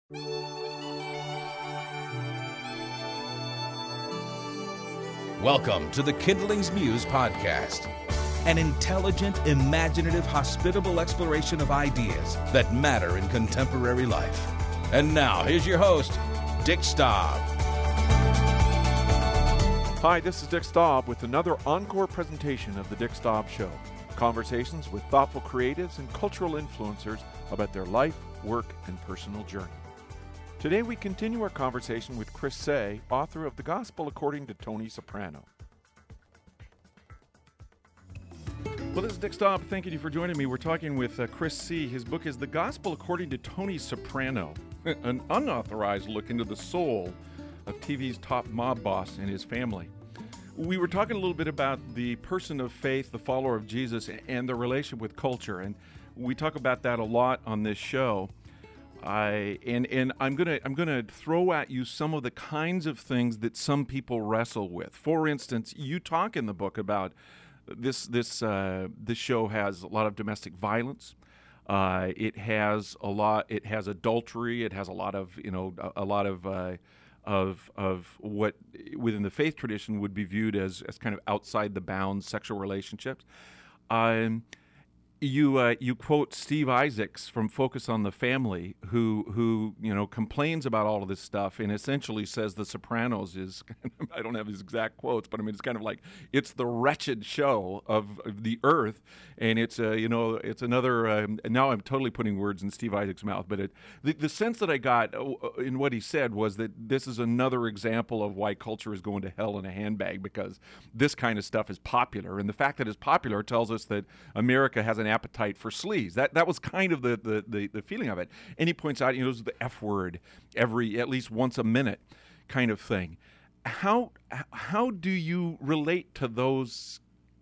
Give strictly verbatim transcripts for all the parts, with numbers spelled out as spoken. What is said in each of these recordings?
Welcome to the Kindling's Muse podcast, an intelligent, imaginative, hospitable exploration of ideas that matter in contemporary life. And now, here's your host, Dick Staub. Hi, this is Dick Staub with another encore presentation of The Dick Staub Show. Conversations with thoughtful creatives and cultural influencers about their life, work, and personal journey. Today we continue our conversation with Chris Say, author of The Gospel According to Tony Soprano. Well, this is Dick Staub. Thank you for joining me. We're talking with uh, Chris C. His book is The Gospel According to Tony Soprano, an unauthorized look into the soul of T V's top mob boss and his family. We were talking a little bit about the person of faith, the follower of Jesus, and the relationship with culture, and we talk about that a lot on this show. I and and I'm gonna I'm gonna throw at you some of the kinds of things that some people wrestle with. For instance, you talk in the book about this this uh, this show has a lot of domestic violence. Uh, it has a lot. It has adultery. It has a lot of you know a, a lot of uh, of of what within the faith tradition would be viewed as as kind of outside the bounds sexual relationships. Um, You uh, you quote Steve Isaacs from Focus on the Family, who who you know complains about all of this stuff and essentially says The Sopranos is I don't have his exact quotes, but I mean it's kind of like it's the wretched show of, of the earth, and it's uh, you know it's another. Um, now I'm totally putting words in Steve Isaacs' mouth, but it, the the sense that I got in what he said was that this is another example of why culture is going to hell in a handbag, because this kind of stuff is popular, and the fact that it's popular tells us that America has an appetite for sleaze. That that was kind of the, the, the, the feeling of it. And he points out, you know, it was the F word every, at least once a minute kind of thing. How how do you relate to those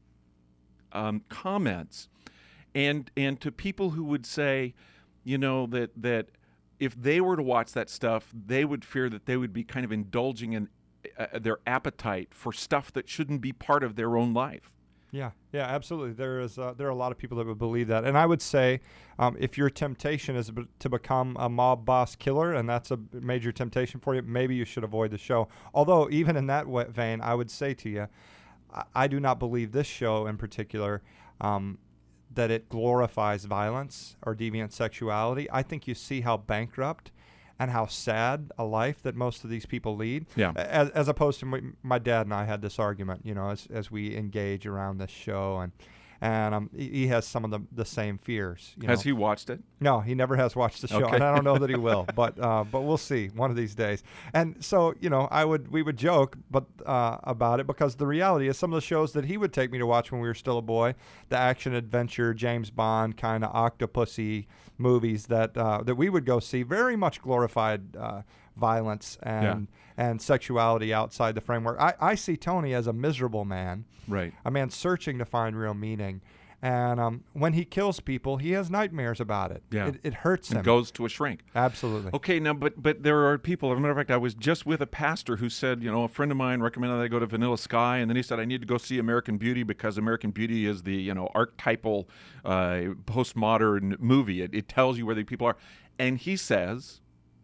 um, comments and and to people who would say, you know, that that if they were to watch that stuff, they would fear that they would be kind of indulging in uh, their appetite for stuff that shouldn't be part of their own life? Yeah, yeah, absolutely. There is uh, there are a lot of people that would believe that, and I would say, um, if your temptation is b- to become a mob boss killer, and that's a major temptation for you, maybe you should avoid the show. Although, even in that way, vein, I would say to you, I, I do not believe this show in particular um, that it glorifies violence or deviant sexuality. I think you see how bankrupt and how sad a life that most of these people lead. Yeah. As, as opposed to my, my dad and I had this argument, you know, as as we engage around this show, and and um, he, he has some of the the same fears. You Has know. he watched it? No, he never has watched the show, Okay. and I don't know that he will. But uh, but we'll see one of these days. And so you know, I would we would joke, but uh, about it, because the reality is some of the shows that he would take me to watch when we were still a boy, the action adventure James Bond kind of octopusy movies that uh, that we would go see, very much glorified uh, violence and yeah. and sexuality outside the framework. I, I see Tony as a miserable man, right? A man searching to find real meaning. And um, when he kills people, he has nightmares about it. Yeah. It, it hurts him. It goes to a shrink. Absolutely. Okay, now, but but there are people, as a matter of fact, I was just with a pastor who said, you know, a friend of mine recommended that I go to Vanilla Sky, and then he said, I need to go see American Beauty because American Beauty is the, you know, archetypal uh, postmodern movie. It, it tells you where the people are. And he says,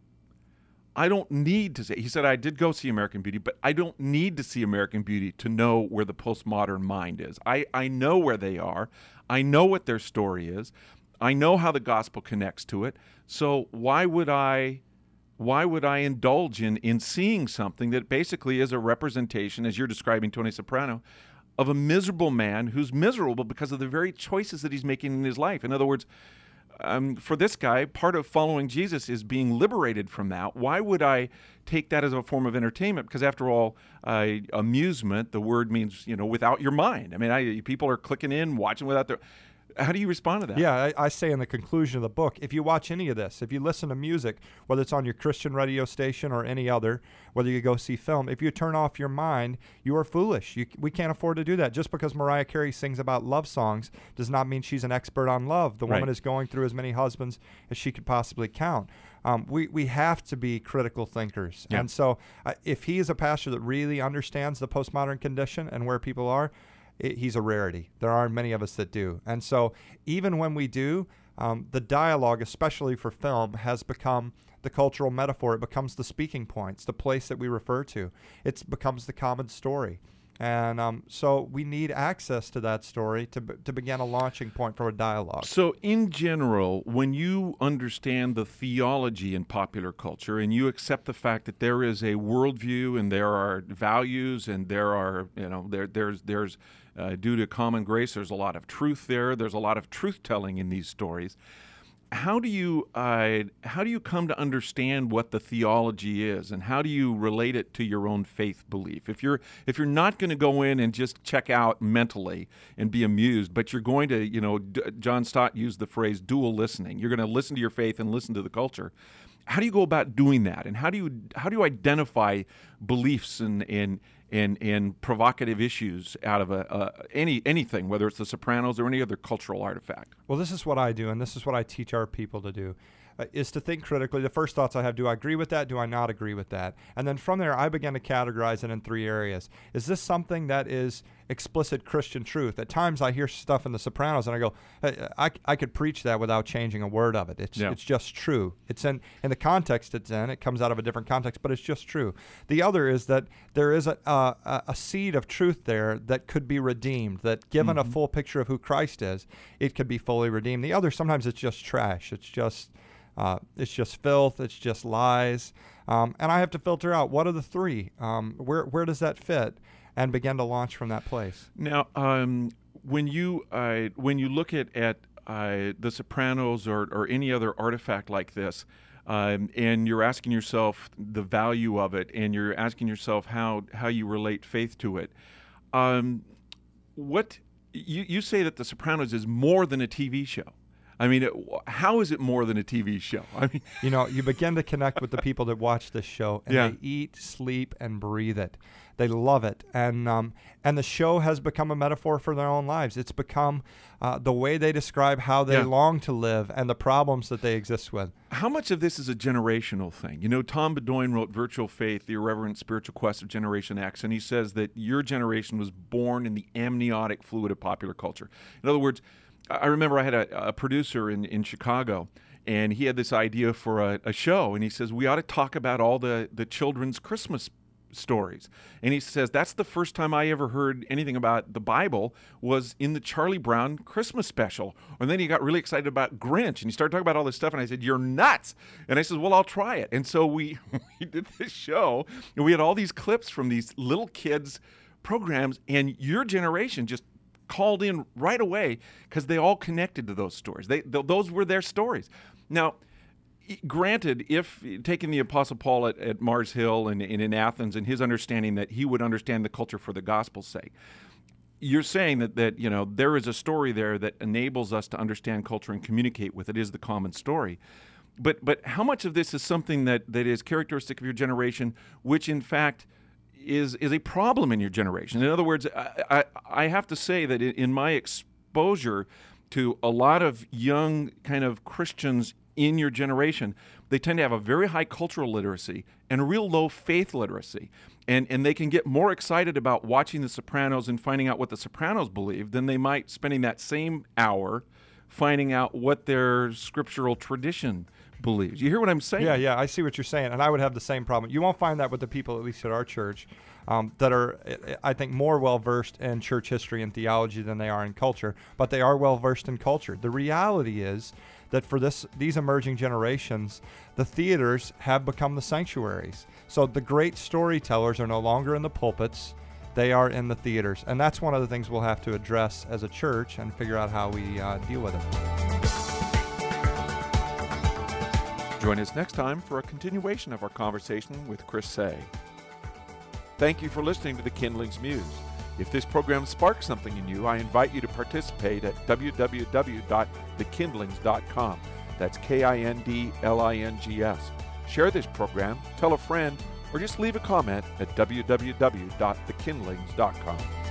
I don't need to say, he said, I did go see American Beauty, but I don't need to see American Beauty to know where the postmodern mind is. I, I know where they are. I know what their story is. I know how the gospel connects to it. So why would I, why would I indulge in, in seeing something that basically is a representation, as you're describing Tony Soprano, of a miserable man who's miserable because of the very choices that he's making in his life? In other words, Um, for this guy, part of following Jesus is being liberated from that. Why would I take that as a form of entertainment? Because after all, uh, amusement, the word means, you know, without your mind. I mean, I, people are clicking in, watching without their... How do you respond to that? Yeah, I, I say in the conclusion of the book, if you watch any of this, if you listen to music, whether it's on your Christian radio station or any other, whether you go see film, if you turn off your mind, you are foolish. You, we can't afford to do that. Just because Mariah Carey sings about love songs does not mean she's an expert on love. The woman Right. is going through as many husbands as she could possibly count. Um, we, we have to be critical thinkers. Yeah. And so uh, if he is a pastor that really understands the postmodern condition and where people are, it, he's a rarity. There aren't many of us that do. And so even when we do, um, the dialogue, especially for film, has become the cultural metaphor. It becomes the speaking points, the place that we refer to. It becomes the common story. And um, so we need access to that story to b- to begin a launching point for a dialogue. So in general, when you understand the theology in popular culture and you accept the fact that there is a worldview and there are values and there are, you know, there there's there's uh, due to common grace, there's a lot of truth there. There's a lot of truth telling in these stories. How do you uh, how do you come to understand what the theology is, and how do you relate it to your own faith belief? If you're if you're not going to go in and just check out mentally and be amused, but you're going to, you know, D- John Stott used the phrase dual listening. You're going to listen to your faith and listen to the culture. How do you go about doing that, and how do you how do you identify beliefs and and and, and provocative issues out of a, uh, any anything, whether it's The Sopranos or any other cultural artifact? Well, this is what I do, and this is what I teach our people to do, uh, is to think critically. The first thoughts I have, do I agree with that? Do I not agree with that? And then from there, I begin to categorize it in three areas. Is this something that is explicit Christian truth? At times I hear stuff in The Sopranos and I go, hey, I, I could preach that without changing a word of it. It's yeah. it's just true. It's in, in the context it's in. It comes out of a different context, but it's just true. The other is that there is a, a, a seed of truth there that could be redeemed, that given mm-hmm. a full picture of who Christ is, it could be fully redeemed. The other, sometimes it's just trash. It's just uh, it's just filth. It's just lies. Um, and I have to filter out what are the three? Um, where where does that fit? And begin to launch from that place. Now, um, when you uh, when you look at at uh, The Sopranos or or any other artifact like this, um, and you're asking yourself the value of it, and you're asking yourself how how you relate faith to it, um, what you you say that The Sopranos is more than a T V show. I mean, it, how is it more than a T V show? I mean, you know, you begin to connect with the people that watch this show, and yeah. they eat, sleep, and breathe it. They love it, and um, and the show has become a metaphor for their own lives. It's become uh, the way they describe how they yeah. long to live and the problems that they exist with. How much of this is a generational thing? You know, Tom Bedoin wrote Virtual Faith, The Irreverent Spiritual Quest of Generation X, and he says that your generation was born in the amniotic fluid of popular culture. In other words, I remember I had a, a producer in, in Chicago, and he had this idea for a, a show, and he says, we ought to talk about all the, the children's Christmas stories. And he says, that's the first time I ever heard anything about the Bible was in the Charlie Brown Christmas special. And then he got really excited about Grinch, and he started talking about all this stuff, and I said, you're nuts. And I said, well, I'll try it. And so we, we did this show, and we had all these clips from these little kids' programs, and your generation just called in right away because they all connected to those stories. They th- those were their stories. Now, granted, if taking the Apostle Paul at, at Mars Hill and, and in Athens and his understanding that he would understand the culture for the gospel's sake, you're saying that, that you know there is a story there that enables us to understand culture and communicate with it, is the common story. But but how much of this is something that, that is characteristic of your generation, which in fact is is a problem in your generation? In other words, I, I, I have to say that in, in my exposure to a lot of young kind of Christians in your generation, they tend to have a very high cultural literacy and a real low faith literacy. And and they can get more excited about watching The Sopranos and finding out what The Sopranos believe than they might spending that same hour finding out what their scriptural tradition believes. You hear what I'm saying? Yeah, yeah, I see what you're saying, and I would have the same problem. You won't find that with the people, at least at our church, um, that are, I think, more well-versed in church history and theology than they are in culture, but they are well-versed in culture. The reality is that for this these emerging generations, the theaters have become the sanctuaries. So the great storytellers are no longer in the pulpits, they are in the theaters. And that's one of the things we'll have to address as a church and figure out how we uh, deal with it. Join us next time for a continuation of our conversation with Chris Say. Thank you for listening to The Kindling's Muse. If this program sparks something in you, I invite you to participate at w w w dot the kindlings dot com. That's K I N D L I N G S. Share this program, tell a friend, or just leave a comment at w w w dot the kindlings dot com.